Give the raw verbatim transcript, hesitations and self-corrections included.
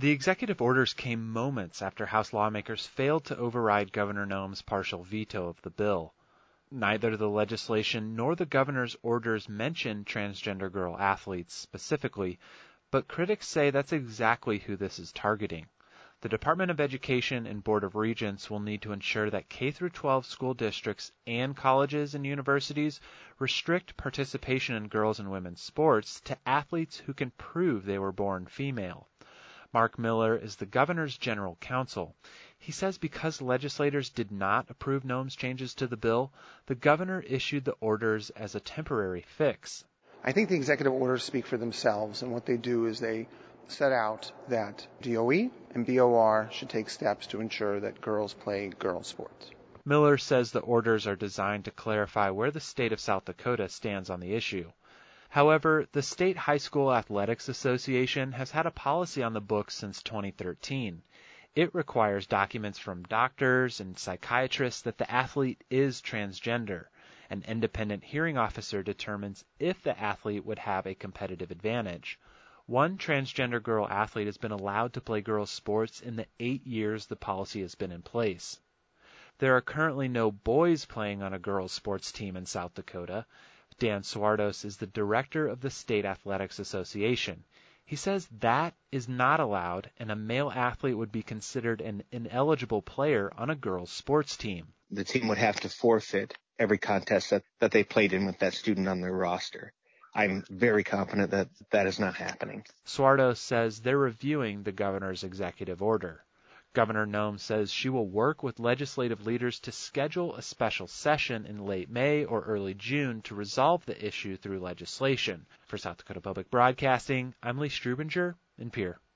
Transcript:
The executive orders came moments after House lawmakers failed to override Governor Noem's partial veto of the bill. Neither the legislation nor the governor's orders mention transgender girl athletes specifically, but critics say that's exactly who this is targeting. The Department of Education and Board of Regents will need to ensure that K through twelve school districts and colleges and universities restrict participation in girls' and women's sports to athletes who can prove they were born female. Mark Miller is the governor's general counsel. He says because legislators did not approve Noem's changes to the bill, the governor issued the orders as a temporary fix. I think the executive orders speak for themselves, and what they do is they set out that D O E and B O R should take steps to ensure that girls play girls' sports. Miller says the orders are designed to clarify where the state of South Dakota stands on the issue. However, the State High School Athletics Association has had a policy on the books since twenty thirteen. It requires documents from doctors and psychiatrists that the athlete is transgender. An independent hearing officer determines if the athlete would have a competitive advantage. One transgender girl athlete has been allowed to play girls' sports in the eight years the policy has been in place. There are currently no boys playing on a girls' sports team in South Dakota. Dan Swardos is the director of the State Athletics Association. He says that is not allowed, and a male athlete would be considered an ineligible player on a girls' sports team. The team would have to forfeit every contest that, that they played in with that student on their roster. I'm very confident that that is not happening. Swardos says they're reviewing the governor's executive order. Governor Noem says she will work with legislative leaders to schedule a special session in late May or early June to resolve the issue through legislation. For South Dakota Public Broadcasting, I'm Lee Strubinger in Pierre.